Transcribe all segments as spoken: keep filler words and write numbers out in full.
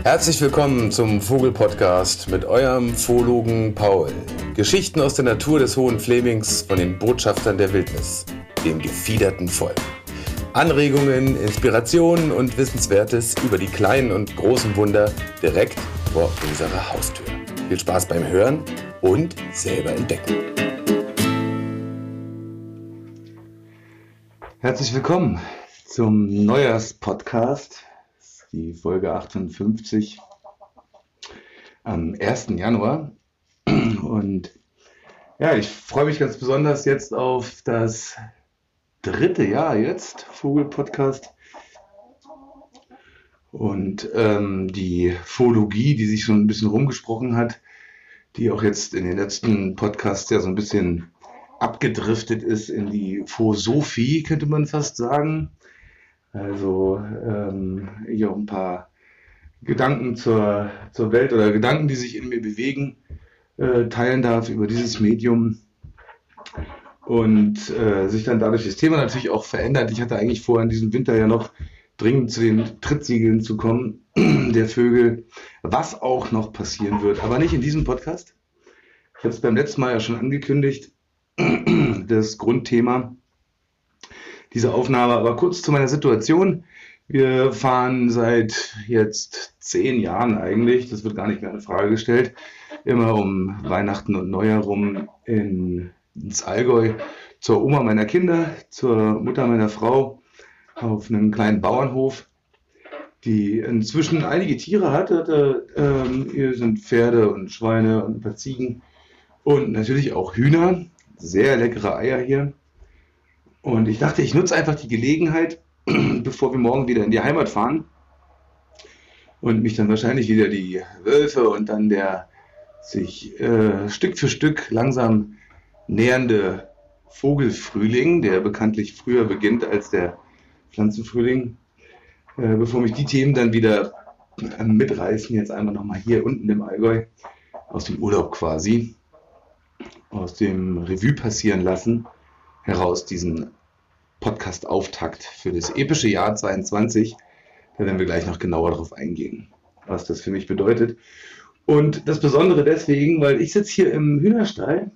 Herzlich willkommen zum Vogel-Podcast mit eurem Zoologen Paul. Geschichten aus der Natur des Hohen Flemings von den Botschaftern der Wildnis, dem gefiederten Volk. Anregungen, Inspirationen und Wissenswertes über die kleinen und großen Wunder direkt vor unserer Haustür. Viel Spaß beim Hören und selber entdecken. Herzlich willkommen zum Neujahrs-Podcast. Die Folge achtundfünfzig am ersten Januar. Und ja, ich freue mich ganz besonders jetzt auf das dritte Jahr jetzt, Vogel-Podcast. Und ähm, die Phologie, die sich schon ein bisschen rumgesprochen hat, die auch jetzt in den letzten Podcasts ja so ein bisschen abgedriftet ist in die Phosophie, könnte man fast sagen. Also ähm, ich auch ein paar Gedanken zur, zur Welt oder Gedanken, die sich in mir bewegen, äh, teilen darf über dieses Medium und äh, sich dann dadurch das Thema natürlich auch verändert. Ich hatte eigentlich vor, in diesem Winter ja noch dringend zu den Trittsiegeln zu kommen, der Vögel, was auch noch passieren wird, aber nicht in diesem Podcast. Ich habe es beim letzten Mal ja schon angekündigt, das Grundthema diese Aufnahme, aber kurz zu meiner Situation. Wir fahren seit jetzt zehn Jahren eigentlich, das wird gar nicht mehr in Frage gestellt, immer um Weihnachten und Neujahr rum in, ins Allgäu zur Oma meiner Kinder, zur Mutter meiner Frau auf einem kleinen Bauernhof, die inzwischen einige Tiere hat. hatte. Ähm, hier sind Pferde und Schweine und ein paar Ziegen und natürlich auch Hühner, sehr leckere Eier hier. Und ich dachte, ich nutze einfach die Gelegenheit, bevor wir morgen wieder in die Heimat fahren und mich dann wahrscheinlich wieder die Wölfe und dann der sich äh, Stück für Stück langsam nähernde Vogelfrühling, der bekanntlich früher beginnt als der Pflanzenfrühling, äh, bevor mich die Themen dann wieder äh, mitreißen, jetzt einmal nochmal hier unten im Allgäu, aus dem Urlaub quasi, aus dem Revue passieren lassen, heraus diesen Podcast-Auftakt für das epische Jahr zweiundzwanzig. Da werden wir gleich noch genauer darauf eingehen, was das für mich bedeutet. Und das Besondere deswegen, weil ich sitze hier im Hühnerstall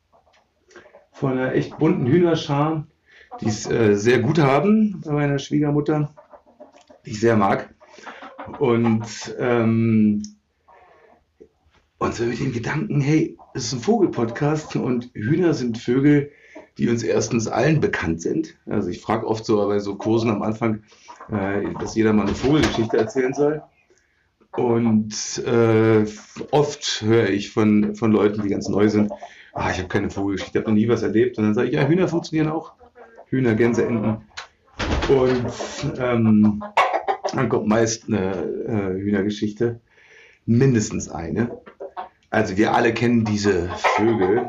von einer echt bunten Hühnerschar, die es äh, sehr gut haben bei meiner Schwiegermutter, die ich sehr mag. Und, ähm, und so mit dem Gedanken, hey, es ist ein Vogel-Podcast und Hühner sind Vögel, die uns erstens allen bekannt sind. Also ich frage oft so bei so Kursen am Anfang, äh, dass jeder mal eine Vogelgeschichte erzählen soll. Und äh, oft höre ich von, von Leuten, die ganz neu sind, ah, ich habe keine Vogelgeschichte, ich habe noch nie was erlebt. Und dann sage ich, ja, Hühner funktionieren auch. Hühner, Gänse, Enten. Und ähm, dann kommt meist eine äh, Hühnergeschichte. Mindestens eine. Also wir alle kennen diese Vögel.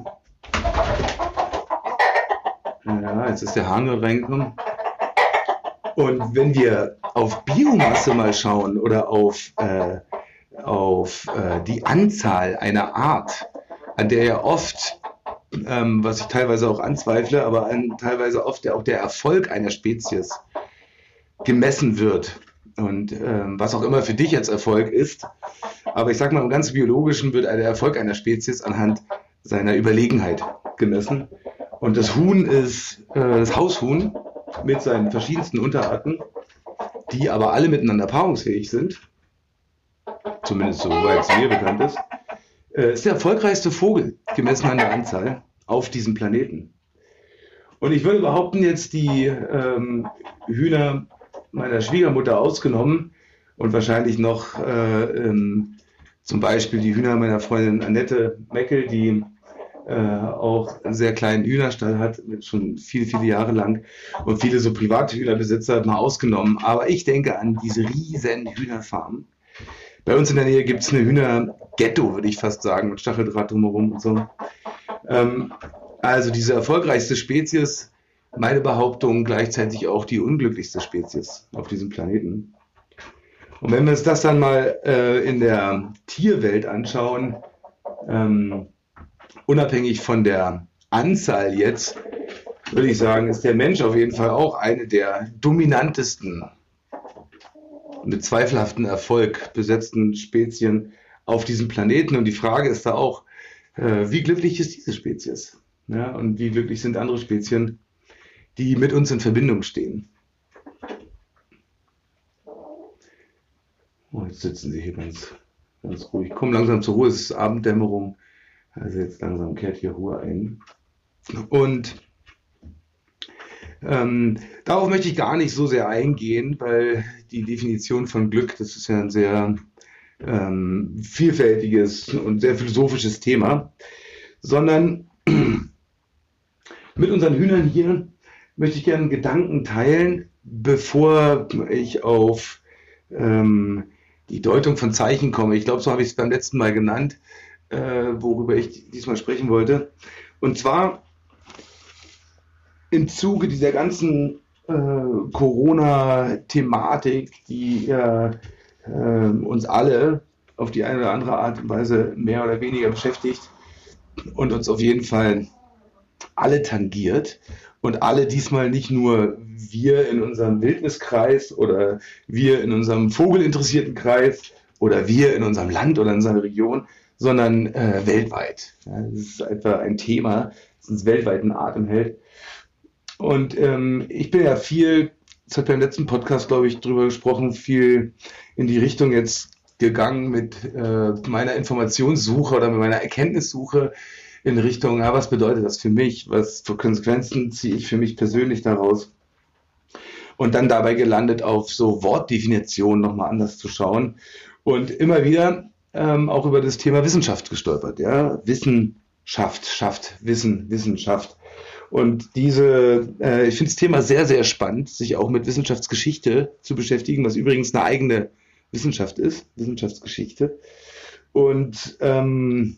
Ja, jetzt ist der Hahn reingekommen. Und wenn wir auf Biomasse mal schauen oder auf, äh, auf äh, die Anzahl einer Art, an der ja oft, ähm, was ich teilweise auch anzweifle, aber an, teilweise oft auch der Erfolg einer Spezies gemessen wird und ähm, was auch immer für dich jetzt Erfolg ist. Aber ich sag mal, im ganz Biologischen wird der Erfolg einer Spezies anhand seiner Überlegenheit gemessen. Und das Huhn ist äh, das Haushuhn mit seinen verschiedensten Unterarten, die aber alle miteinander paarungsfähig sind, zumindest soweit es mir bekannt ist, äh, ist der erfolgreichste Vogel, gemessen an der Anzahl, auf diesem Planeten. Und ich würde behaupten, jetzt die ähm, Hühner meiner Schwiegermutter ausgenommen und wahrscheinlich noch äh, ähm, zum Beispiel die Hühner meiner Freundin Annette Meckel, die Äh, auch einen sehr kleinen Hühnerstall hat, schon viele, viele Jahre lang und viele so private Hühnerbesitzer mal ausgenommen. Aber ich denke an diese riesen Hühnerfarmen. Bei uns in der Nähe gibt es eine Hühnerghetto, würde ich fast sagen, mit Stacheldraht drumherum und so. Ähm, also diese erfolgreichste Spezies, meine Behauptung, gleichzeitig auch die unglücklichste Spezies auf diesem Planeten. Und wenn wir uns das dann mal äh, in der Tierwelt anschauen, ähm, unabhängig von der Anzahl jetzt, würde ich sagen, ist der Mensch auf jeden Fall auch eine der dominantesten mit zweifelhaftem Erfolg besetzten Spezien auf diesem Planeten. Und die Frage ist da auch, äh, wie glücklich ist diese Spezies? Ja, und wie glücklich sind andere Spezien, die mit uns in Verbindung stehen? Oh, jetzt sitzen sie hier ganz, ganz ruhig. Ich komme langsam zur Ruhe, es ist Abenddämmerung. Also jetzt langsam kehrt hier Ruhe ein. Und ähm, darauf möchte ich gar nicht so sehr eingehen, weil die Definition von Glück, das ist ja ein sehr ähm, vielfältiges und sehr philosophisches Thema, sondern mit unseren Hühnern hier möchte ich gerne einen Gedanken teilen, bevor ich auf ähm, die Deutung von Zeichen komme. Ich glaube, so habe ich es beim letzten Mal genannt, äh, worüber ich diesmal sprechen wollte. Und zwar im Zuge dieser ganzen äh, Corona-Thematik, die äh, äh, uns alle auf die eine oder andere Art und Weise mehr oder weniger beschäftigt und uns auf jeden Fall alle tangiert und alle diesmal nicht nur wir in unserem Wildniskreis oder wir in unserem vogelinteressierten Kreis oder wir in unserem Land oder in unserer Region, sondern äh, weltweit. Ja, das ist etwa ein Thema, das uns weltweit in Atem hält. Und ähm, ich bin ja viel, das hat beim letzten Podcast, glaube ich, drüber gesprochen, viel in die Richtung jetzt gegangen mit äh, meiner Informationssuche oder mit meiner Erkenntnissuche in Richtung, ja, was bedeutet das für mich, was für Konsequenzen ziehe ich für mich persönlich daraus? Und dann dabei gelandet, auf so Wortdefinitionen nochmal anders zu schauen und immer wieder ähm, auch über das Thema Wissenschaft gestolpert. Ja? Wissenschaft, schafft, Wissen, Wissenschaft. Und diese, äh, ich finde das Thema sehr, sehr spannend, sich auch mit Wissenschaftsgeschichte zu beschäftigen, was übrigens eine eigene Wissenschaft ist, Wissenschaftsgeschichte. Und ähm,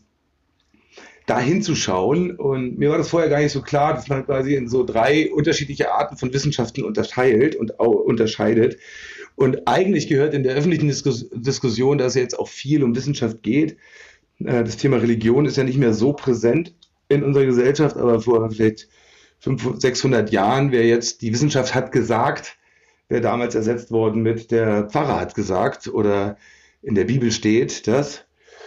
da hinzuschauen. Und mir war das vorher gar nicht so klar, dass man quasi in so drei unterschiedliche Arten von Wissenschaften unterteilt und auch unterscheidet. Und eigentlich gehört in der öffentlichen Diskus- Diskussion, dass es jetzt auch viel um Wissenschaft geht. Äh, das Thema Religion ist ja nicht mehr so präsent in unserer Gesellschaft, aber vor vielleicht fünfhundert, sechshundert Jahren, wer jetzt die Wissenschaft hat gesagt, wäre damals ersetzt worden mit der Pfarrer hat gesagt oder in der Bibel steht das.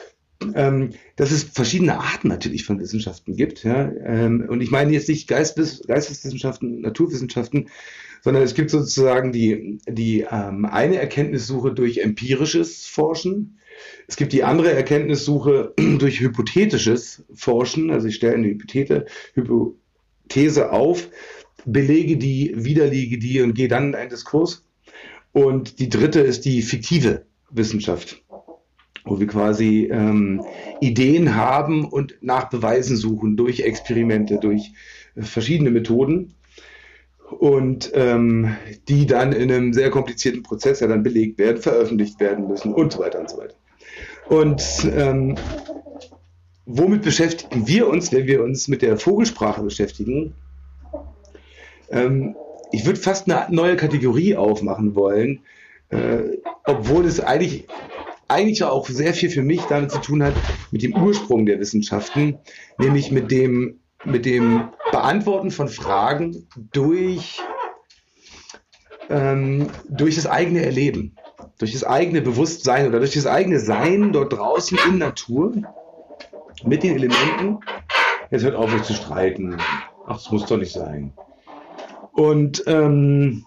Ähm, dass es verschiedene Arten natürlich von Wissenschaften gibt. Ja? Ähm, und ich meine jetzt nicht Geistes, Geisteswissenschaften, Naturwissenschaften, sondern es gibt sozusagen die, die ähm, eine Erkenntnissuche durch empirisches Forschen. Es gibt die andere Erkenntnissuche durch hypothetisches Forschen. Also ich stelle eine Hypothese, Hypothese auf, belege die, widerlege die und gehe dann in einen Diskurs. Und die dritte ist die fiktive Wissenschaft, wo wir quasi ähm, Ideen haben und nach Beweisen suchen durch Experimente, durch äh, verschiedene Methoden und ähm, die dann in einem sehr komplizierten Prozess ja dann belegt werden, veröffentlicht werden müssen und so weiter und so weiter. Und ähm, womit beschäftigen wir uns, wenn wir uns mit der Vogelsprache beschäftigen? Ähm, ich würde fast eine neue Kategorie aufmachen wollen, äh, obwohl es eigentlich eigentlich auch sehr viel für mich damit zu tun hat, mit dem Ursprung der Wissenschaften, nämlich mit dem, mit dem Beantworten von Fragen durch, ähm, durch das eigene Erleben, durch das eigene Bewusstsein oder durch das eigene Sein dort draußen in Natur mit den Elementen. Jetzt hört auf, euch zu streiten. Ach, das muss doch nicht sein. Und ähm,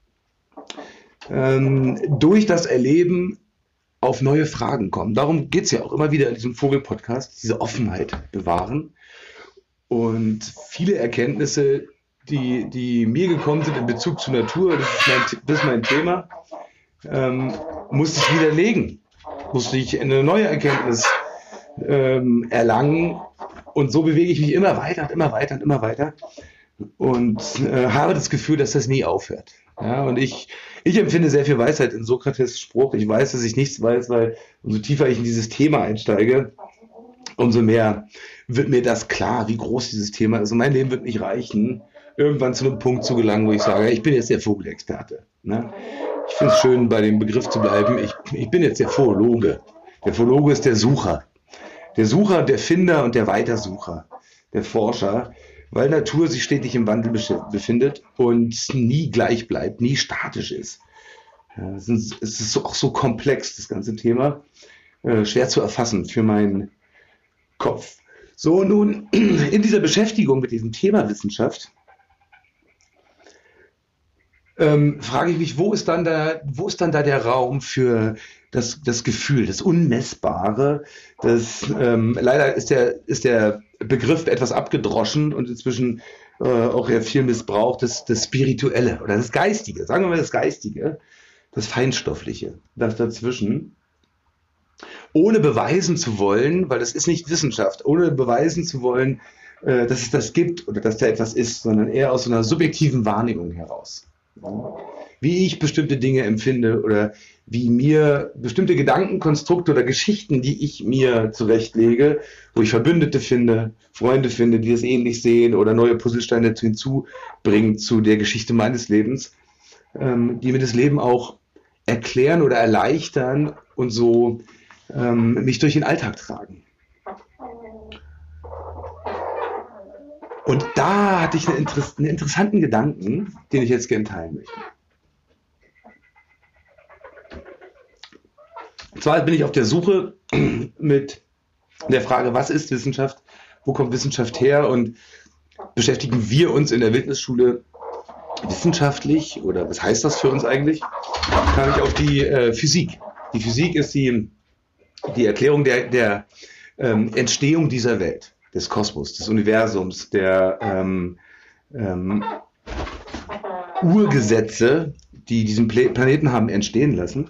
ähm, durch das Erleben auf neue Fragen kommen. Darum geht es ja auch immer wieder in diesem Vogel-Podcast, diese Offenheit bewahren. Und viele Erkenntnisse, die, die mir gekommen sind in Bezug zur Natur, das ist mein, das ist mein Thema, ähm, musste ich widerlegen. Musste ich eine neue Erkenntnis ähm, erlangen. Und so bewege ich mich immer weiter und immer weiter und immer weiter. Und äh, habe das Gefühl, dass das nie aufhört. Ja, und ich, ich empfinde sehr viel Weisheit in Sokrates' Spruch. Ich weiß, dass ich nichts weiß, weil umso tiefer ich in dieses Thema einsteige, umso mehr wird mir das klar, wie groß dieses Thema ist. Und mein Leben wird nicht reichen, irgendwann zu einem Punkt zu gelangen, wo ich sage, ich bin jetzt der Vogelexperte. Ne? Ich finde es schön, bei dem Begriff zu bleiben. Ich, ich bin jetzt der Philologe. Der Philologe ist der Sucher. Der Sucher, der Finder und der Weitersucher, der Forscher. Weil Natur sich stetig im Wandel befindet und nie gleich bleibt, nie statisch ist. Ja, es ist, es ist so, auch so komplex, das ganze Thema, äh, schwer zu erfassen für meinen Kopf. So, nun in dieser Beschäftigung mit diesem Thema Wissenschaft ähm, frage ich mich, wo ist dann da, wo ist dann da der Raum für das, das Gefühl, das Unmessbare? Das, ähm, leider ist der, ist der Begriff etwas abgedroschen und inzwischen äh, auch ja viel missbraucht, das, das Spirituelle oder das Geistige, sagen wir mal das Geistige, das Feinstoffliche, das dazwischen. Ohne beweisen zu wollen, weil das ist nicht Wissenschaft, ohne beweisen zu wollen, äh, dass es das gibt oder dass da etwas ist, sondern eher aus so einer subjektiven Wahrnehmung heraus. Wie ich bestimmte Dinge empfinde oder wie mir bestimmte Gedankenkonstrukte oder Geschichten, die ich mir zurechtlege, wo ich Verbündete finde, Freunde finde, die das ähnlich sehen oder neue Puzzlesteine hinzubringen zu der Geschichte meines Lebens, ähm, die mir das Leben auch erklären oder erleichtern und so ähm, mich durch den Alltag tragen. Und da hatte ich einen, Interess- einen interessanten Gedanken, den ich jetzt gerne teilen möchte. Und zwar bin ich auf der Suche mit der Frage, was ist Wissenschaft, wo kommt Wissenschaft her und beschäftigen wir uns in der Wildnisschule wissenschaftlich oder was heißt das für uns eigentlich? Kam ich auf die äh, Physik. Die Physik ist die, die Erklärung der, der ähm, Entstehung dieser Welt, des Kosmos, des Universums, der ähm, ähm, Urgesetze, die diesen Pla- Planeten haben entstehen lassen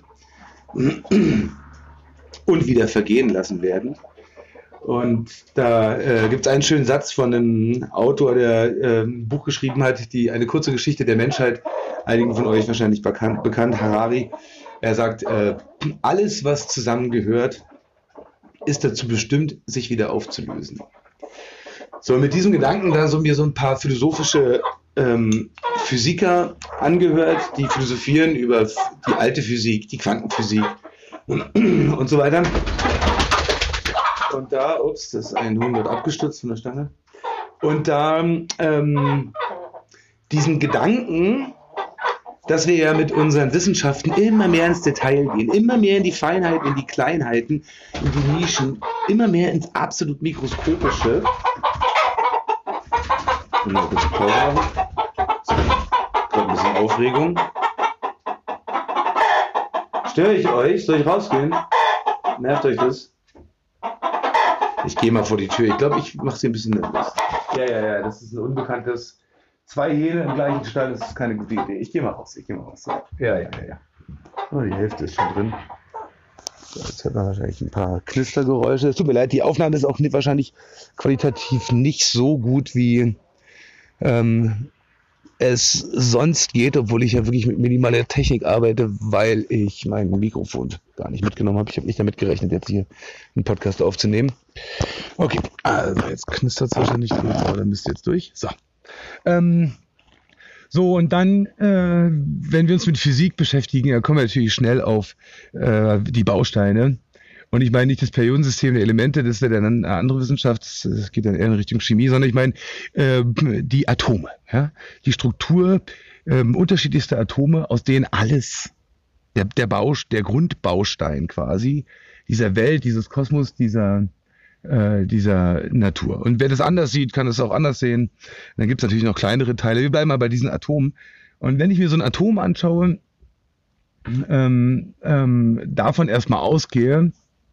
und wieder vergehen lassen werden. Und da äh, gibt es einen schönen Satz von einem Autor, der äh, ein Buch geschrieben hat, die eine kurze Geschichte der Menschheit, einigen von euch wahrscheinlich bekannt, bekannt Harari. Er sagt, äh, alles, was zusammengehört, ist dazu bestimmt, sich wieder aufzulösen. So, mit diesem Gedanken da so mir so ein paar philosophische ähm, Physiker angehört, die philosophieren über die alte Physik, die Quantenphysik und so weiter. Und da, ups, das ist ein Huhn wird abgestürzt von der Stange. Und da ähm, diesen Gedanken, dass wir ja mit unseren Wissenschaften immer mehr ins Detail gehen, immer mehr in die Feinheiten, in die Kleinheiten, in die Nischen, immer mehr ins absolut Mikroskopische. Und mal kurz Pause machen. So, gerade ein bisschen Aufregung. Störe ich euch? Soll ich rausgehen? Nervt euch das? Ich gehe mal vor die Tür. Ich glaube, ich mache sie ein bisschen nervös. Ja, ja, ja, das ist ein unbekanntes. Zwei Hähne im gleichen Stall, das ist keine gute Idee. Ich gehe mal raus, ich gehe mal raus. Ja, ja, ja, ja. Oh, die Hälfte ist schon drin. So, jetzt hört man wahrscheinlich ein paar Knistergeräusche. Es tut mir leid, die Aufnahme ist auch nicht, wahrscheinlich qualitativ nicht so gut, wie ähm, es sonst geht, obwohl ich ja wirklich mit minimaler Technik arbeite, weil ich mein Mikrofon gar nicht mitgenommen habe. Ich habe nicht damit gerechnet, jetzt hier einen Podcast aufzunehmen. Okay, also jetzt knistert es wahrscheinlich nicht, aber dann müsst ihr jetzt durch. So. Ähm, so, und dann, äh, wenn wir uns mit Physik beschäftigen, dann kommen wir natürlich schnell auf äh, die Bausteine. Und ich meine nicht das Periodensystem der Elemente, das ist ja dann eine andere Wissenschaft, das geht dann eher in Richtung Chemie, sondern ich meine äh, die Atome, ja? Die Struktur äh, unterschiedlichster Atome, aus denen alles, der, der, Baus, der Grundbaustein quasi dieser Welt, dieses Kosmos, dieser dieser Natur. Und wer das anders sieht, kann es auch anders sehen. Dann gibt es natürlich noch kleinere Teile. Wir bleiben mal bei diesen Atomen. Und wenn ich mir so ein Atom anschaue, ähm, ähm, davon erstmal ausgehe,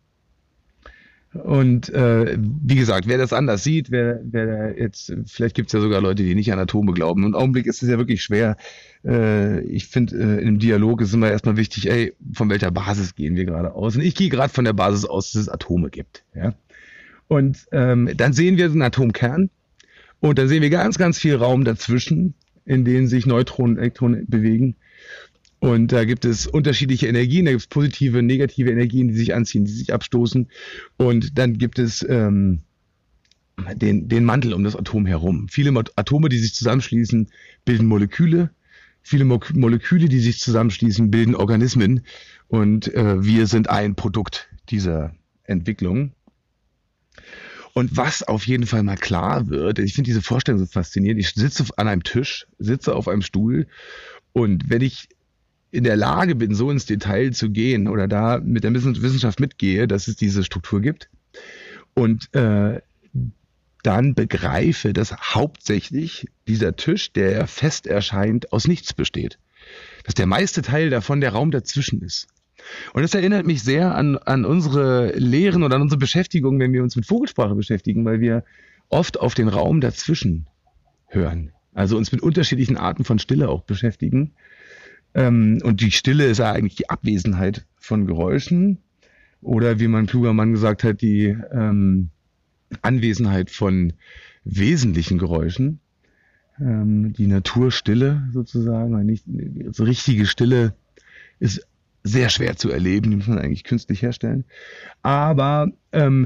und äh, wie gesagt, wer das anders sieht, wer, wer jetzt, vielleicht gibt es ja sogar Leute, die nicht an Atome glauben. Und im Augenblick ist es ja wirklich schwer. Äh, ich finde, äh, im Dialog ist immer erstmal wichtig, ey, von welcher Basis gehen wir gerade aus? Und ich gehe gerade von der Basis aus, dass es Atome gibt. Ja? Und ähm, dann sehen wir den Atomkern und dann sehen wir ganz, ganz viel Raum dazwischen, in denen sich Neutronen und Elektronen bewegen. Und da gibt es unterschiedliche Energien, da gibt es positive, negative Energien, die sich anziehen, die sich abstoßen. Und dann gibt es ähm, den, den Mantel um das Atom herum. Viele Atome, die sich zusammenschließen, bilden Moleküle. Viele Mo- Moleküle, die sich zusammenschließen, bilden Organismen. Und äh, wir sind ein Produkt dieser Entwicklung. Und was auf jeden Fall mal klar wird, ich finde diese Vorstellung so faszinierend, ich sitze an einem Tisch, sitze auf einem Stuhl und wenn ich in der Lage bin, so ins Detail zu gehen oder da mit der Wissenschaft mitgehe, dass es diese Struktur gibt und äh, dann begreife, dass hauptsächlich dieser Tisch, der fest erscheint, aus nichts besteht. Dass der meiste Teil davon der Raum dazwischen ist. Und das erinnert mich sehr an, an unsere Lehren oder an unsere Beschäftigung, wenn wir uns mit Vogelsprache beschäftigen, weil wir oft auf den Raum dazwischen hören. Also uns mit unterschiedlichen Arten von Stille auch beschäftigen. Ähm, und die Stille ist ja eigentlich die Abwesenheit von Geräuschen. Oder wie mein kluger Mann gesagt hat, die ähm, Anwesenheit von wesentlichen Geräuschen. Ähm, die Naturstille sozusagen. Nicht, also richtige Stille ist sehr schwer zu erleben, die muss man eigentlich künstlich herstellen. Aber ähm,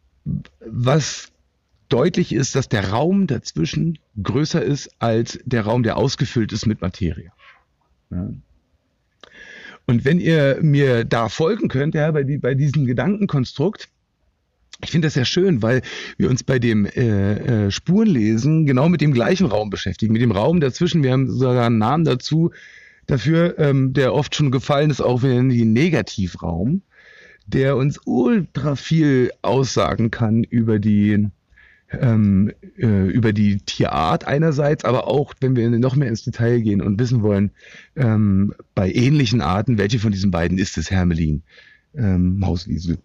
was deutlich ist, dass der Raum dazwischen größer ist als der Raum, der ausgefüllt ist mit Materie. Ja. Und wenn ihr mir da folgen könnt, ja, bei, die, bei diesem Gedankenkonstrukt, ich finde das sehr schön, weil wir uns bei dem äh, äh, Spurenlesen genau mit dem gleichen Raum beschäftigen, mit dem Raum dazwischen. Wir haben sogar einen Namen dazu, dafür, ähm, der oft schon gefallen ist, auch wir nennen den Negativraum, der uns ultra viel aussagen kann über die ähm, äh, über die Tierart einerseits, aber auch, wenn wir noch mehr ins Detail gehen und wissen wollen, ähm, bei ähnlichen Arten, welche von diesen beiden ist es, Hermelin, ähm, Mauswiesel.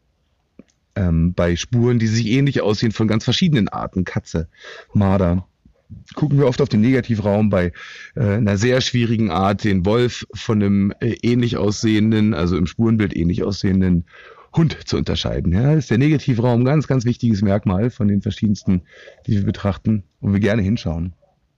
Ähm, bei Spuren, die sich ähnlich aussehen, von ganz verschiedenen Arten, Katze, Marder, gucken wir oft auf den Negativraum, bei äh, einer sehr schwierigen Art, den Wolf von einem äh, ähnlich aussehenden, also im Spurenbild ähnlich aussehenden Hund zu unterscheiden. Ja, das ist der Negativraum, ganz, ganz wichtiges Merkmal von den verschiedensten, die wir betrachten, wo wir gerne hinschauen.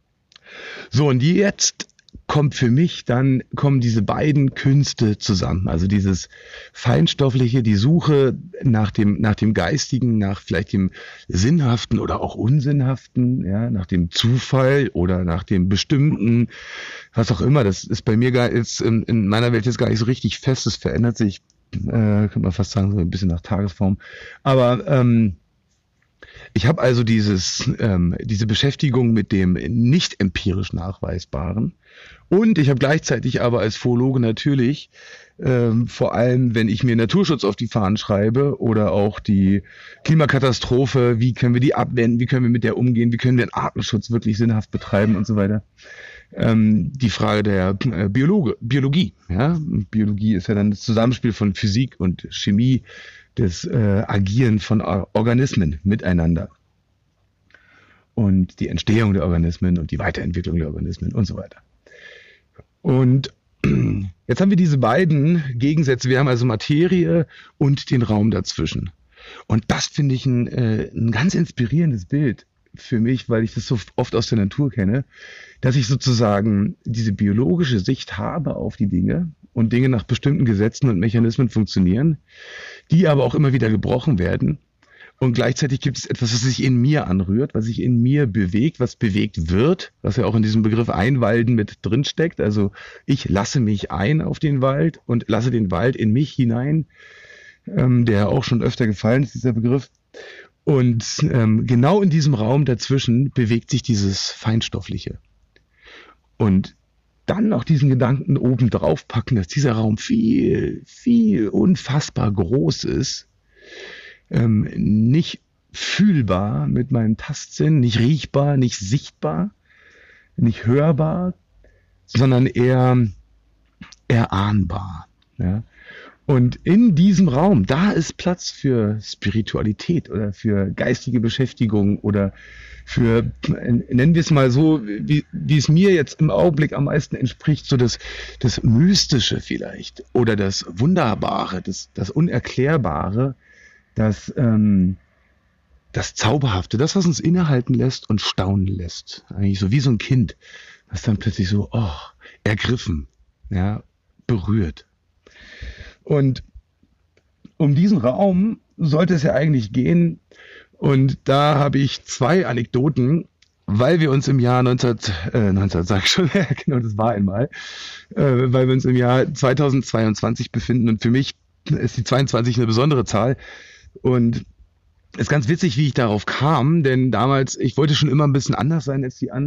So, und jetzt kommt für mich, dann kommen diese beiden Künste zusammen. Also dieses Feinstoffliche, die Suche nach dem, nach dem Geistigen, nach vielleicht dem Sinnhaften oder auch Unsinnhaften, ja, nach dem Zufall oder nach dem Bestimmten, was auch immer. Das ist bei mir gar jetzt in, in meiner Welt jetzt gar nicht so richtig fest. Es verändert sich, äh, könnte man fast sagen, so ein bisschen nach Tagesform. Aber ähm, ich habe also dieses, ähm, diese Beschäftigung mit dem nicht empirisch Nachweisbaren und ich habe gleichzeitig aber als Philologe natürlich, ähm, vor allem wenn ich mir Naturschutz auf die Fahnen schreibe oder auch die Klimakatastrophe, wie können wir die abwenden, wie können wir mit der umgehen, wie können wir den Artenschutz wirklich sinnhaft betreiben und so weiter. Ähm, die Frage der äh, Biologe, Biologie. Ja? Biologie ist ja dann das Zusammenspiel von Physik und Chemie, das äh, Agieren von Organismen miteinander und die Entstehung der Organismen und die Weiterentwicklung der Organismen und so weiter. Und jetzt haben wir diese beiden Gegensätze. Wir haben also Materie und den Raum dazwischen. Und das finde ich ein, äh, ein ganz inspirierendes Bild für mich, weil ich das so oft aus der Natur kenne, dass ich sozusagen diese biologische Sicht habe auf die Dinge und Dinge nach bestimmten Gesetzen und Mechanismen funktionieren, die aber auch immer wieder gebrochen werden. Und gleichzeitig gibt es etwas, was sich in mir anrührt, was sich in mir bewegt, was bewegt wird, was ja auch in diesem Begriff Einwalden mit drin steckt. Also ich lasse mich ein auf den Wald und lasse den Wald in mich hinein, ähm, der auch schon öfter gefallen ist, dieser Begriff. Und ähm, genau in diesem Raum dazwischen bewegt sich dieses Feinstoffliche. Und dann noch diesen Gedanken oben drauf packen, dass dieser Raum viel, viel unfassbar groß ist, ähm, nicht fühlbar mit meinem Tastsinn, nicht riechbar, nicht sichtbar, nicht hörbar, sondern eher erahnbar. Ja? Und in diesem Raum, da ist Platz für Spiritualität oder für geistige Beschäftigung oder für, nennen wir es mal so, wie, wie es mir jetzt im Augenblick am meisten entspricht, so das, das Mystische vielleicht oder das Wunderbare, das, das Unerklärbare, das, ähm, das Zauberhafte, das, was uns innehalten lässt und staunen lässt. Eigentlich so wie so ein Kind, das dann plötzlich so, oh, ergriffen, ja, berührt. Und um diesen Raum sollte es ja eigentlich gehen. Und da habe ich zwei Anekdoten, weil wir uns im Jahr neunzehn, äh, neunzehn sag ich schon, genau, das war einmal, äh, weil wir uns im Jahr zweitausendzweiundzwanzig befinden. Und für mich ist die zweiundzwanzig eine besondere Zahl. Und es ist ganz witzig, wie ich darauf kam, denn damals, ich wollte schon immer ein bisschen anders sein als die anderen,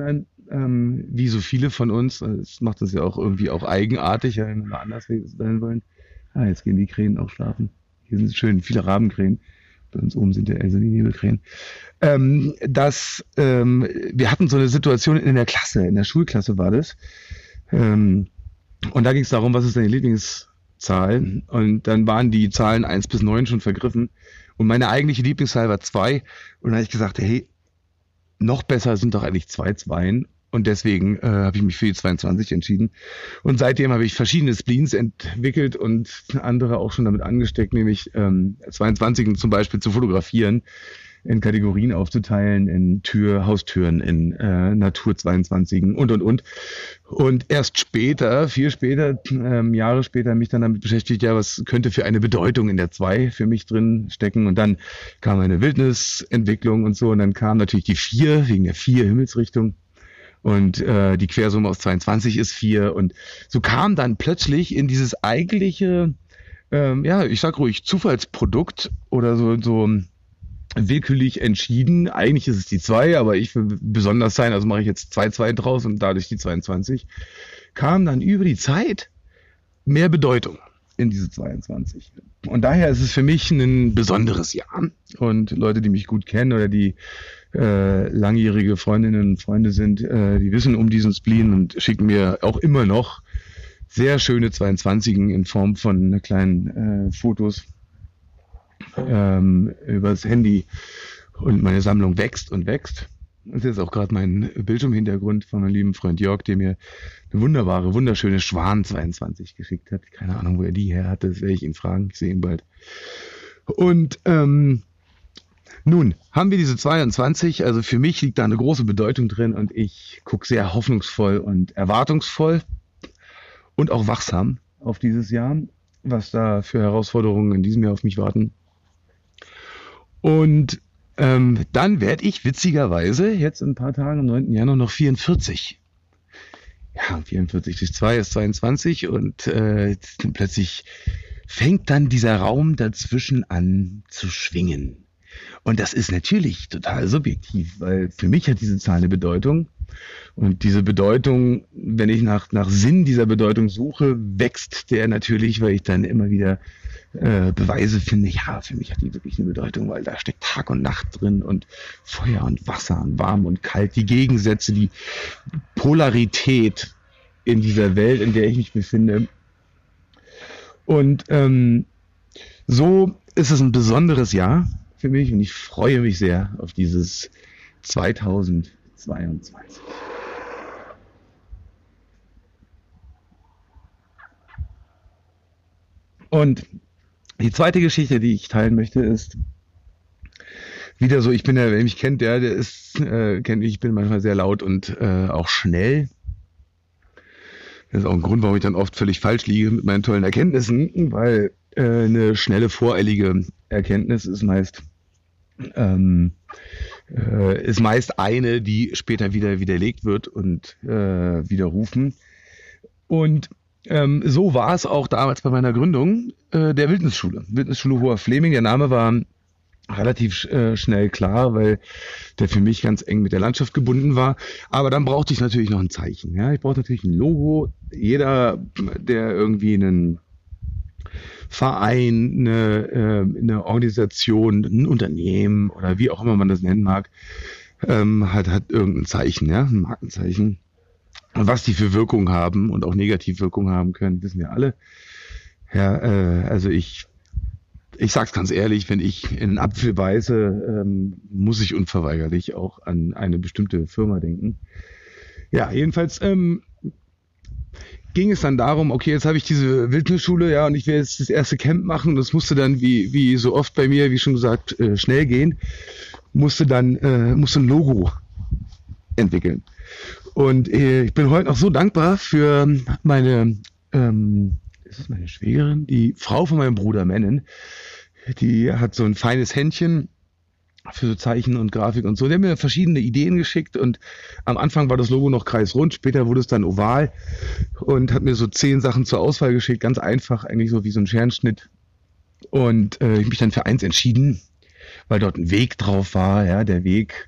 ähm, wie so viele von uns. Das macht uns ja auch irgendwie auch eigenartig, ja, wenn wir mal anders sein wollen. Ah, jetzt gehen die Krähen auch schlafen. Hier sind schön viele Rabenkrähen. Bei uns oben sind ja also die Nebelkrähen. Ähm, dass ähm, wir hatten so eine Situation in der Klasse, in der Schulklasse war das. Ähm, und da ging es darum, was ist deine Lieblingszahl? Und dann waren die Zahlen eins bis neun schon vergriffen. Und meine eigentliche Lieblingszahl war zwei. Und dann habe ich gesagt, hey, noch besser sind doch eigentlich zwei Zweien. Und deswegen äh, habe ich mich für die zweiundzwanzig entschieden. Und seitdem habe ich verschiedene Spleens entwickelt und andere auch schon damit angesteckt, nämlich ähm, zweiundzwanzig zum Beispiel zu fotografieren, in Kategorien aufzuteilen, in Tür, Haustüren, in äh, Natur zweiundzwanzig und, und, und. Und erst später, viel später, ähm, Jahre später, mich dann damit beschäftigt, ja, was könnte für eine Bedeutung in der zwei für mich drin stecken. Und dann kam eine Wildnisentwicklung und so. Und dann kam natürlich die vier, wegen der vier Himmelsrichtung. Und äh, die Quersumme aus zweiundzwanzig ist vier. Und so kam dann plötzlich in dieses eigentliche, ähm, ja, ich sag ruhig, Zufallsprodukt oder so, so willkürlich entschieden. Eigentlich ist es die zwei, aber ich will besonders sein, also mache ich jetzt zwei zwei draus und dadurch die zweiundzwanzig. Kam dann über die Zeit mehr Bedeutung in diese zweiundzwanzig. Und daher ist es für mich ein besonderes Jahr. Und Leute, die mich gut kennen oder die äh, langjährige Freundinnen und Freunde sind, äh, die wissen um diesen Spleen und schicken mir auch immer noch sehr schöne zweiundzwanzigen in Form von kleinen äh, Fotos ähm, übers Handy. Und meine Sammlung wächst und wächst. Das ist auch gerade mein Bildschirmhintergrund von meinem lieben Freund Jörg, der mir eine wunderbare, wunderschöne Schwan zweiundzwanzig geschickt hat. Keine Ahnung, wo er die her hatte, das werde ich ihn fragen. Ich sehe ihn bald. Und ähm, nun haben wir diese zweiundzwanzig, also für mich liegt da eine große Bedeutung drin und ich gucke sehr hoffnungsvoll und erwartungsvoll und auch wachsam auf dieses Jahr, was da für Herausforderungen in diesem Jahr auf mich warten. Und ähm, dann werde ich witzigerweise jetzt in ein paar Tagen am neunten Januar noch vierundvierzig. Ja, vierundvierzig durch zwei ist zweiundzwanzig und äh, plötzlich fängt dann dieser Raum dazwischen an zu schwingen. Und das ist natürlich total subjektiv, weil für mich hat diese Zahl eine Bedeutung. Und diese Bedeutung, wenn ich nach, nach Sinn dieser Bedeutung suche, wächst der natürlich, weil ich dann immer wieder äh, Beweise finde, ja, für mich hat die wirklich eine Bedeutung, weil da steckt Tag und Nacht drin und Feuer und Wasser und warm und kalt, die Gegensätze, die Polarität in dieser Welt, in der ich mich befinde. Und ähm, so ist es ein besonderes Jahr für mich und ich freue mich sehr auf dieses zweitausendzweiundzwanzig. Und die zweite Geschichte, die ich teilen möchte, ist wieder so, ich bin ja, wer mich kennt, der, der ist, äh, kennt mich, ich bin manchmal sehr laut und äh, auch schnell. Das ist auch ein Grund, warum ich dann oft völlig falsch liege mit meinen tollen Erkenntnissen, weil äh, eine schnelle, voreilige Erkenntnis ist meist ähm, äh, ist meist eine, die später wieder widerlegt wird und äh, widerrufen. Und ähm, so war es auch damals bei meiner Gründung äh, der Wildnisschule. Wildnisschule Hoher Fleming, der Name war relativ äh, schnell klar, weil der für mich ganz eng mit der Landschaft gebunden war. Aber dann brauchte ich natürlich noch ein Zeichen. Ja? Ich brauchte natürlich ein Logo. Jeder, der irgendwie einen Verein, eine, äh, eine Organisation, ein Unternehmen oder wie auch immer man das nennen mag, ähm, hat, hat irgendein Zeichen, ja, ein Markenzeichen. Und was die für Wirkung haben und auch Negativwirkungen haben können, wissen wir alle. Ja, äh, also ich Ich sag's ganz ehrlich, wenn ich in einen Apfel beiße, ähm, muss ich unverweigerlich auch an eine bestimmte Firma denken. Ja, jedenfalls ähm, ging es dann darum, okay, jetzt habe ich diese Wildnisschule, ja, und ich will jetzt das erste Camp machen. Und das musste dann, wie wie so oft bei mir, wie schon gesagt, äh, schnell gehen. Musste dann äh, musste ein Logo entwickeln. Und äh, ich bin heute noch so dankbar für meine ähm, ist es meine Schwägerin, die Frau von meinem Bruder Mennen, die hat so ein feines Händchen für so Zeichen und Grafik und so. Der hat mir verschiedene Ideen geschickt und am Anfang war das Logo noch kreisrund, später wurde es dann oval und hat mir so zehn Sachen zur Auswahl geschickt, ganz einfach, eigentlich so wie so ein Scherenschnitt. Und äh, ich habe mich dann für eins entschieden, weil dort ein Weg drauf war, ja, der Weg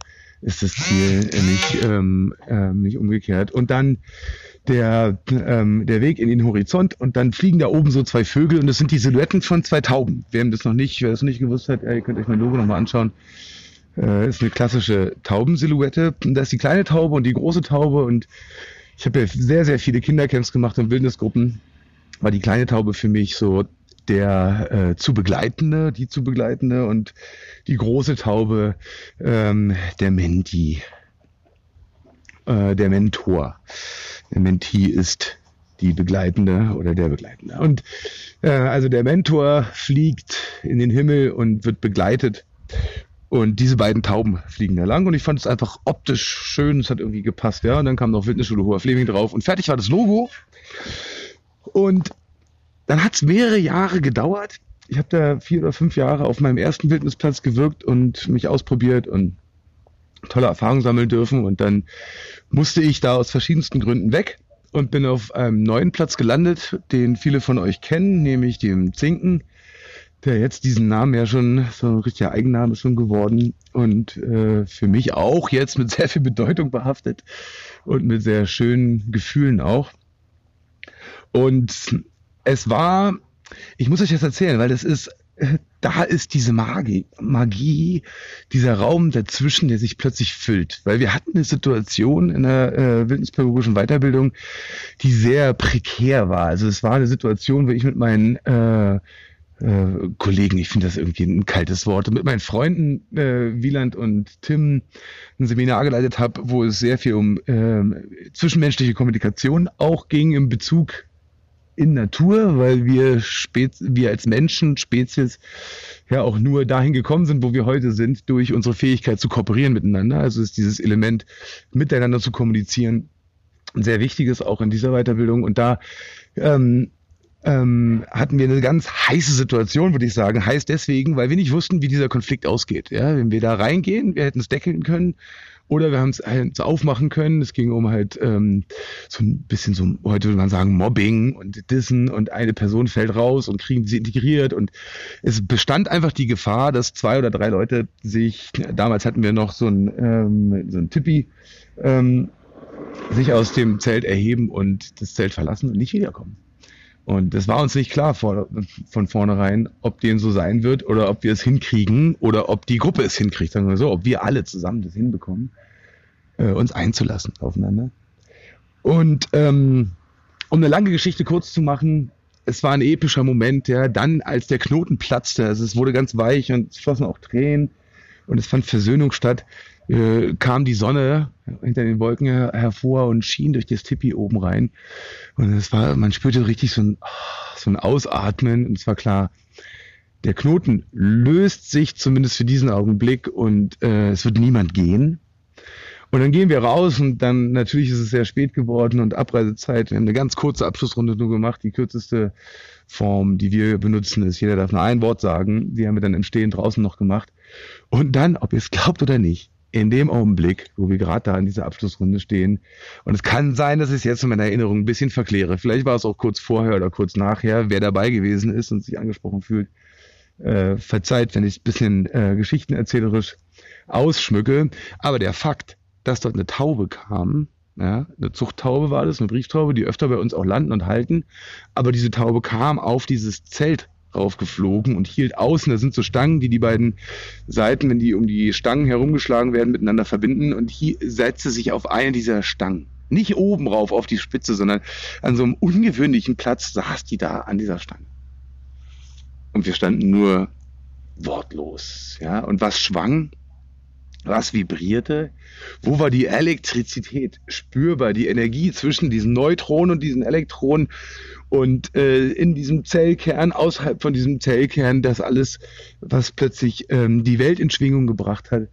ist das Ziel, äh, nicht, ähm, äh, nicht umgekehrt. Und dann der, ähm, der Weg in den Horizont und dann fliegen da oben so zwei Vögel und das sind die Silhouetten von zwei Tauben. Wer das noch nicht, wer das noch nicht gewusst hat, ihr könnt euch mein Logo nochmal anschauen. Äh, ist eine klassische Taubensilhouette. Da ist die kleine Taube und die große Taube und ich habe ja sehr, sehr viele Kindercamps gemacht und Wildnisgruppen. War die kleine Taube für mich so der äh, zu begleitende, die zu begleitende und die große Taube ähm, der Menti, äh, der Mentor. Der Mentee ist die Begleitende oder der Begleitende. Und äh, also der Mentor fliegt in den Himmel und wird begleitet. Und diese beiden Tauben fliegen da lang und ich fand es einfach optisch schön, es hat irgendwie gepasst, ja. Und dann kam noch Wildnisschule Hoher Fleming drauf und fertig war das Logo. Und dann hat es mehrere Jahre gedauert. Ich habe da vier oder fünf Jahre auf meinem ersten Wildnisplatz gewirkt und mich ausprobiert und tolle Erfahrungen sammeln dürfen. Und dann musste ich da aus verschiedensten Gründen weg und bin auf einem neuen Platz gelandet, den viele von euch kennen, nämlich dem Zinken, der jetzt diesen Namen ja schon, so ein richtiger Eigenname schon geworden und äh, für mich auch jetzt mit sehr viel Bedeutung behaftet und mit sehr schönen Gefühlen auch. Und es war, ich muss euch das erzählen, weil das ist, da ist diese Magie, Magie, dieser Raum dazwischen, der sich plötzlich füllt. Weil wir hatten eine Situation in der äh, wildnispädagogischen Weiterbildung, die sehr prekär war. Also es war eine Situation, wo ich mit meinen äh, äh, Kollegen, ich finde das irgendwie ein kaltes Wort, mit meinen Freunden äh, Wieland und Tim ein Seminar geleitet habe, wo es sehr viel um äh, zwischenmenschliche Kommunikation auch ging im Bezug in Natur, weil wir Spez- wir als Menschen, Spezies, ja auch nur dahin gekommen sind, wo wir heute sind, durch unsere Fähigkeit zu kooperieren miteinander. Also ist dieses Element, miteinander zu kommunizieren, ein sehr wichtiges auch in dieser Weiterbildung. Und da ähm, ähm, hatten wir eine ganz heiße Situation, würde ich sagen. Heiß deswegen, weil wir nicht wussten, wie dieser Konflikt ausgeht. Ja, wenn wir da reingehen, wir hätten es deckeln können. Oder wir haben es halt aufmachen können. Es ging um halt ähm, so ein bisschen so, heute würde man sagen, Mobbing und Dissen und eine Person fällt raus und kriegen sie integriert. Und es bestand einfach die Gefahr, dass zwei oder drei Leute sich, damals hatten wir noch so ein, ähm, so ein Tippi, ähm, sich aus dem Zelt erheben und das Zelt verlassen und nicht wiederkommen. Und das war uns nicht klar vor, von vornherein, ob dem so sein wird oder ob wir es hinkriegen oder ob die Gruppe es hinkriegt, sagen wir so, ob wir alle zusammen das hinbekommen, äh, uns einzulassen aufeinander. Und ähm, um eine lange Geschichte kurz zu machen, es war ein epischer Moment, ja, dann als der Knoten platzte, also es wurde ganz weich und es flossen auch Tränen und es fand Versöhnung statt, äh, kam die Sonne hinter den Wolken her- hervor und schien durch das Tipi oben rein. Und es war, man spürte richtig so ein, so ein Ausatmen und es war klar, der Knoten löst sich zumindest für diesen Augenblick und äh, es wird niemand gehen. Und dann gehen wir raus und dann, natürlich ist es sehr spät geworden und Abreisezeit. Wir haben eine ganz kurze Abschlussrunde nur gemacht. Die kürzeste Form, die wir benutzen, ist, jeder darf nur ein Wort sagen. Die haben wir dann im Stehen draußen noch gemacht. Und dann, ob ihr es glaubt oder nicht, in dem Augenblick, wo wir gerade da in dieser Abschlussrunde stehen, und es kann sein, dass ich es jetzt in meiner Erinnerung ein bisschen verkläre, vielleicht war es auch kurz vorher oder kurz nachher, wer dabei gewesen ist und sich angesprochen fühlt, äh, verzeiht, wenn ich ein bisschen äh, geschichtenerzählerisch ausschmücke, aber der Fakt, dass dort eine Taube kam, ja, eine Zuchttaube war das, eine Brieftaube, die öfter bei uns auch landen und halten, aber diese Taube kam auf dieses Zelt raufgeflogen und hielt außen, da sind so Stangen, die die beiden Seiten, wenn die um die Stangen herumgeschlagen werden, miteinander verbinden und hier setzte sich auf eine dieser Stangen. Nicht oben rauf auf die Spitze, sondern an so einem ungewöhnlichen Platz saß die da an dieser Stange. Und wir standen nur wortlos, ja, und was schwang? Was vibrierte? Wo war die Elektrizität spürbar? Die Energie zwischen diesen Neutronen und diesen Elektronen und äh, in diesem Zellkern, außerhalb von diesem Zellkern, das alles, was plötzlich ähm, die Welt in Schwingung gebracht hat,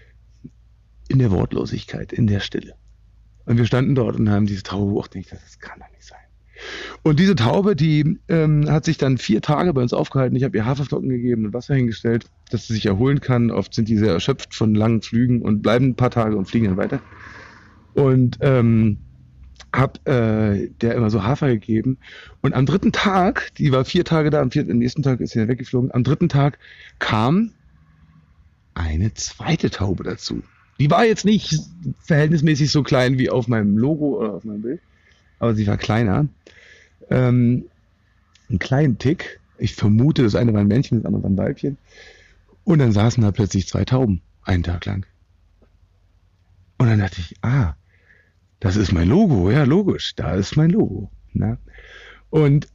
in der Wortlosigkeit, in der Stille. Und wir standen dort und haben diese Taube beobachtet. Das kann doch nicht sein. Und diese Taube, die ähm, hat sich dann vier Tage bei uns aufgehalten. Ich habe ihr Haferflocken gegeben und Wasser hingestellt, dass sie sich erholen kann. Oft sind die sehr erschöpft von langen Flügen und bleiben ein paar Tage und fliegen dann weiter. Und ähm, habe äh, der immer so Hafer gegeben. Und am dritten Tag, die war vier Tage da, am, vierten, am nächsten Tag ist sie dann weggeflogen. Am dritten Tag kam eine zweite Taube dazu. Die war jetzt nicht verhältnismäßig so klein wie auf meinem Logo oder auf meinem Bild, aber sie war kleiner. Ähm, einen kleinen Tick. Ich vermute, das eine war ein Männchen, das andere war ein Weibchen. Und dann saßen da plötzlich zwei Tauben, einen Tag lang. Und dann dachte ich, ah, das ist mein Logo, ja, logisch, da ist mein Logo. Ne? Und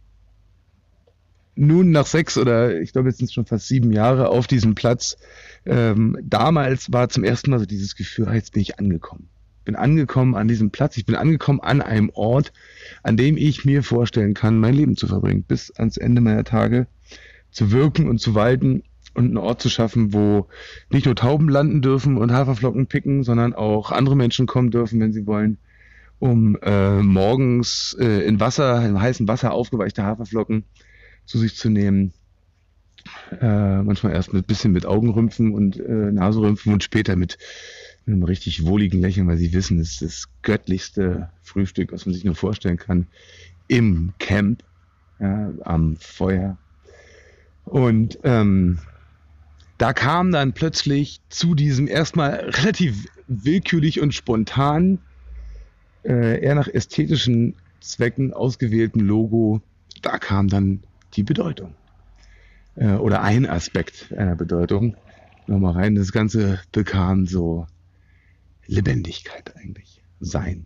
nun nach sechs oder ich glaube jetzt sind es schon fast sieben Jahre auf diesem Platz, ähm, damals war zum ersten Mal so dieses Gefühl, ah, jetzt bin ich angekommen. Bin angekommen an diesem Platz, ich bin angekommen an einem Ort, an dem ich mir vorstellen kann, mein Leben zu verbringen, bis ans Ende meiner Tage zu wirken und zu walten und einen Ort zu schaffen, wo nicht nur Tauben landen dürfen und Haferflocken picken, sondern auch andere Menschen kommen dürfen, wenn sie wollen, um äh, morgens äh, in Wasser, in heißem Wasser aufgeweichte Haferflocken zu sich zu nehmen. Äh, manchmal erst mit bisschen mit Augenrümpfen und äh, Naserümpfen und später mit, mit einem richtig wohligen Lächeln, weil sie wissen, es ist das göttlichste Frühstück, was man sich nur vorstellen kann, im Camp, ja, am Feuer. Und ähm, da kam dann plötzlich zu diesem erstmal relativ willkürlich und spontan, äh, eher nach ästhetischen Zwecken ausgewählten Logo, da kam dann die Bedeutung. Äh, oder ein Aspekt einer Bedeutung. Nochmal rein, das Ganze bekam so Lebendigkeit eigentlich. Sein.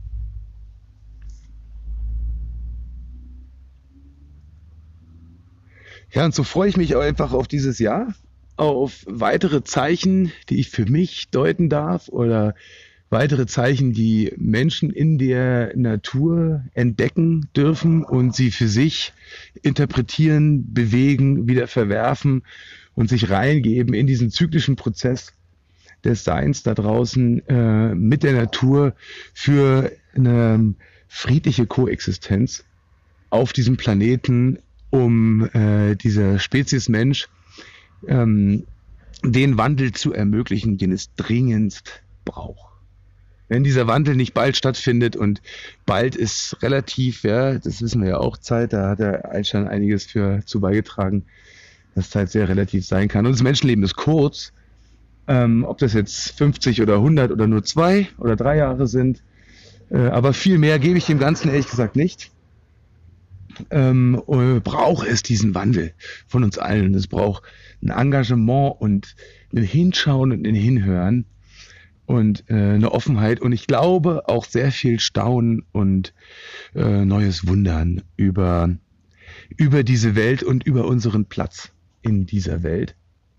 Ja, und so freue ich mich auch einfach auf dieses Jahr, auf weitere Zeichen, die ich für mich deuten darf oder weitere Zeichen, die Menschen in der Natur entdecken dürfen und sie für sich interpretieren, bewegen, wieder verwerfen und sich reingeben in diesen zyklischen Prozess des Seins da draußen äh, mit der Natur für eine friedliche Koexistenz auf diesem Planeten, um äh, dieser Spezies Mensch ähm, den Wandel zu ermöglichen, den es dringendst braucht. Wenn dieser Wandel nicht bald stattfindet und bald ist relativ, ja, das wissen wir ja auch, Zeit, da hat der Einstein einiges für zu beigetragen, dass Zeit sehr relativ sein kann. Und das Menschenleben ist kurz, ähm, ob das jetzt fünfzig oder hundert oder nur zwei oder drei Jahre sind, äh, aber viel mehr gebe ich dem Ganzen ehrlich gesagt nicht. Ähm, braucht es diesen Wandel von uns allen. Es braucht ein Engagement und ein Hinschauen und ein Hinhören und äh, eine Offenheit und ich glaube auch sehr viel Staunen und äh, neues Wundern über, über diese Welt und über unseren Platz in dieser Welt.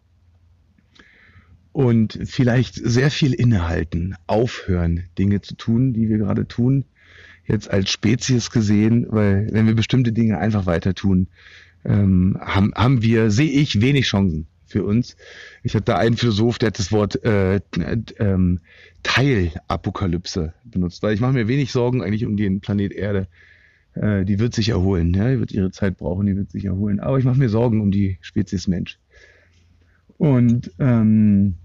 Und vielleicht sehr viel innehalten, aufhören, Dinge zu tun, die wir gerade tun, jetzt als Spezies gesehen, weil wenn wir bestimmte Dinge einfach weiter tun, ähm, haben, haben wir, sehe ich, wenig Chancen für uns. Ich hatte da einen Philosoph, der hat das Wort äh, ähm, Teilapokalypse benutzt, weil ich mache mir wenig Sorgen eigentlich um den Planet Erde. Äh, die wird sich erholen, ja? Die wird ihre Zeit brauchen, die wird sich erholen. Aber ich mache mir Sorgen um die Spezies Mensch. Und ähm,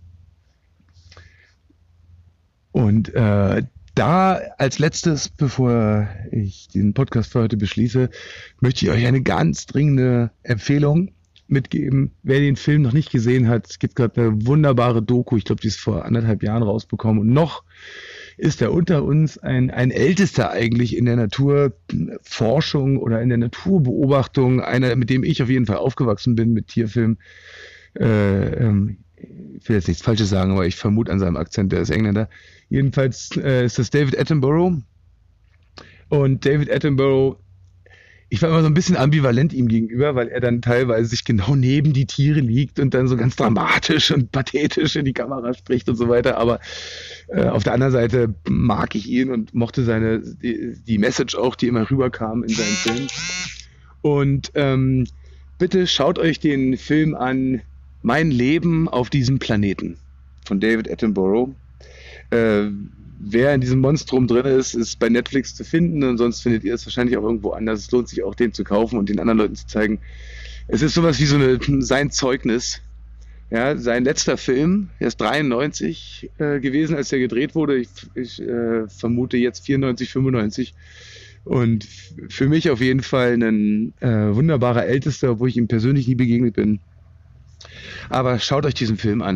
und äh, da als letztes, bevor ich den Podcast für heute beschließe, möchte ich euch eine ganz dringende Empfehlung mitgeben. Wer den Film noch nicht gesehen hat, es gibt gerade eine wunderbare Doku, ich glaube, die ist vor anderthalb Jahren rausbekommen und noch ist er unter uns ein, ein Ältester eigentlich in der Naturforschung oder in der Naturbeobachtung, einer, mit dem ich auf jeden Fall aufgewachsen bin mit Tierfilm. Äh, ähm, ich will jetzt nichts Falsches sagen, aber ich vermute an seinem Akzent, der ist Engländer. Jedenfalls äh, ist das David Attenborough. Und David Attenborough, ich war immer so ein bisschen ambivalent ihm gegenüber, weil er dann teilweise sich genau neben die Tiere liegt und dann so ganz dramatisch und pathetisch in die Kamera spricht und so weiter. Aber äh, auf der anderen Seite mag ich ihn und mochte seine die, die Message auch, die immer rüberkam in seinen Filmen. Und ähm, bitte schaut euch den Film an, Mein Leben auf diesem Planeten von David Attenborough. Äh, wer in diesem Monstrum drin ist, ist bei Netflix zu finden und sonst findet ihr es wahrscheinlich auch irgendwo anders. Es lohnt sich auch, den zu kaufen und den anderen Leuten zu zeigen. Es ist sowas wie so eine, sein Zeugnis. Ja, sein letzter Film, er ist dreiundneunzig äh, gewesen, als er gedreht wurde. Ich, ich äh, vermute jetzt vierundneunzig, fünfundneunzig. Und f- für mich auf jeden Fall ein äh, wunderbarer Ältester, obwohl ich ihm persönlich nie begegnet bin. Aber schaut euch diesen Film an.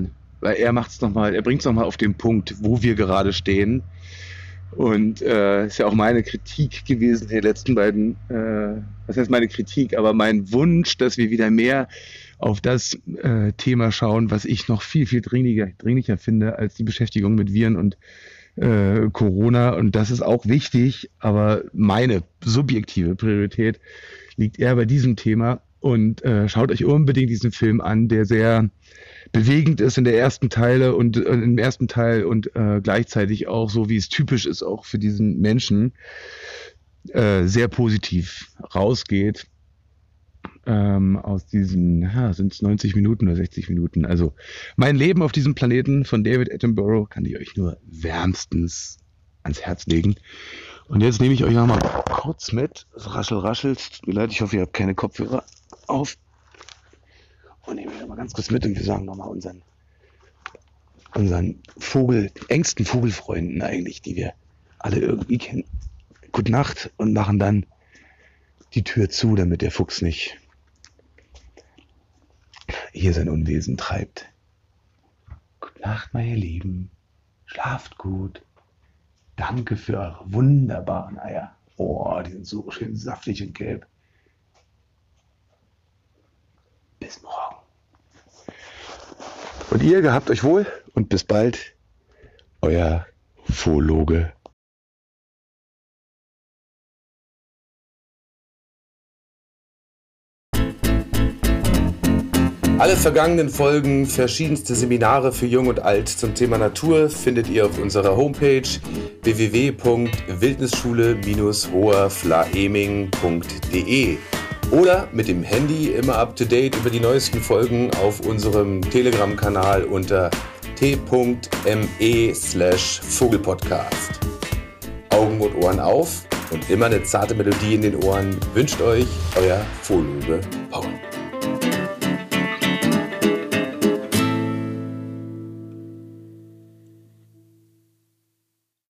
weil er macht's noch mal, er bringt's nochmal auf den Punkt, wo wir gerade stehen. Und äh, ist ja auch meine Kritik gewesen, die letzten beiden, äh, was heißt meine Kritik, aber mein Wunsch, dass wir wieder mehr auf das äh, Thema schauen, was ich noch viel, viel dringlicher, dringlicher finde als die Beschäftigung mit Viren und äh, Corona. Und das ist auch wichtig, aber meine subjektive Priorität liegt eher bei diesem Thema. Und äh, schaut euch unbedingt diesen Film an, der sehr bewegend ist in der ersten Teile und äh, im ersten Teil und äh, gleichzeitig auch, so wie es typisch ist, auch für diesen Menschen äh, sehr positiv rausgeht ähm, aus diesen, ja, sind es neunzig Minuten oder sechzig Minuten. Also mein Leben auf diesem Planeten von David Attenborough kann ich euch nur wärmstens ans Herz legen. Und jetzt nehme ich euch noch mal kurz mit. Es raschel, raschelt. Tut mir leid, ich hoffe, ihr habt keine Kopfhörer auf. Und nehmen wir mal ganz kurz mit und wir sagen nochmal unseren, unseren Vogel, engsten Vogelfreunden eigentlich, die wir alle irgendwie kennen, Gute Nacht und machen dann die Tür zu, damit der Fuchs nicht hier sein Unwesen treibt. Gute Nacht, meine Lieben. Schlaft gut. Danke für eure wunderbaren Eier. Oh, die sind so schön saftig und gelb. Bis morgen. Und ihr gehabt euch wohl und bis bald. Euer Phologe. Alle vergangenen Folgen, verschiedenste Seminare für Jung und Alt zum Thema Natur findet ihr auf unserer Homepage w w w punkt wildnisschule Bindestrich hoherflaeming punkt d e oder mit dem Handy immer up to date über die neuesten Folgen auf unserem Telegram-Kanal unter t.me slash Vogelpodcast. Augen und Ohren auf und immer eine zarte Melodie in den Ohren wünscht euch euer Phologe Paul.